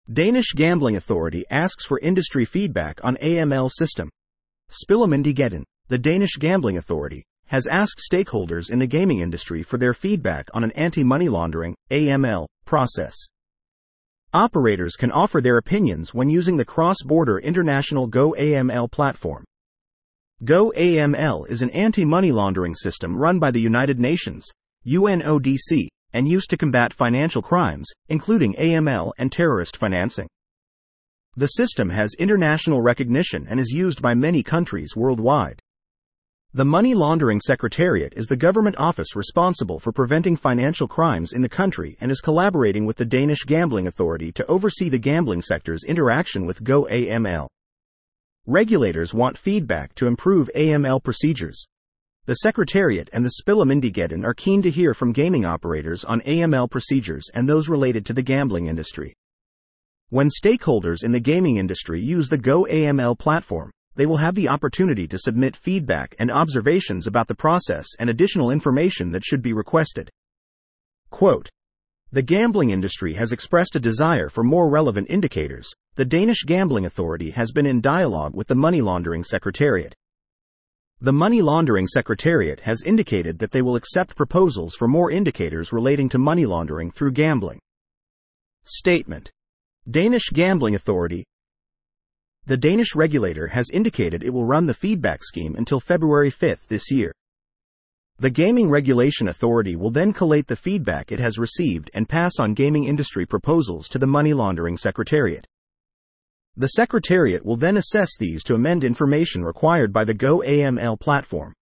Danish Gambling Authority asks for industry feedback on AML system. Spillemyndigheden, the Danish Gambling Authority, has asked stakeholders in the gaming industry for their feedback on an anti-money laundering (AML) process. Operators can offer their opinions when using the cross-border international GoAML platform. GoAML is an anti-money laundering system run by the United Nations, UNODC, and used to combat financial crimes, including AML and terrorist financing. The system has international recognition and is used by many countries worldwide. The Money Laundering Secretariat is the government office responsible for preventing financial crimes in the country and is collaborating with the Danish Gambling Authority to oversee the gambling sector's interaction with GoAML. Regulators want feedback to improve AML procedures. The Secretariat and the Spillemyndigheden are keen to hear from gaming operators on AML procedures and those related to the gambling industry. When stakeholders in the gaming industry use the GoAML platform, they will have the opportunity to submit feedback and observations about the process and additional information that should be requested. Quote, "The gambling industry has expressed a desire for more relevant indicators. The Danish Gambling Authority has been in dialogue with the Money Laundering Secretariat. The Money Laundering Secretariat has indicated that they will accept proposals for more indicators relating to money laundering through gambling." Statement. Danish Gambling Authority. The Danish regulator has indicated it will run the feedback scheme until February 5 this year. The Gaming Regulation Authority will then collate the feedback it has received and pass on gaming industry proposals to the Money Laundering Secretariat. The Secretariat will then assess these to amend information required by the GoAML platform.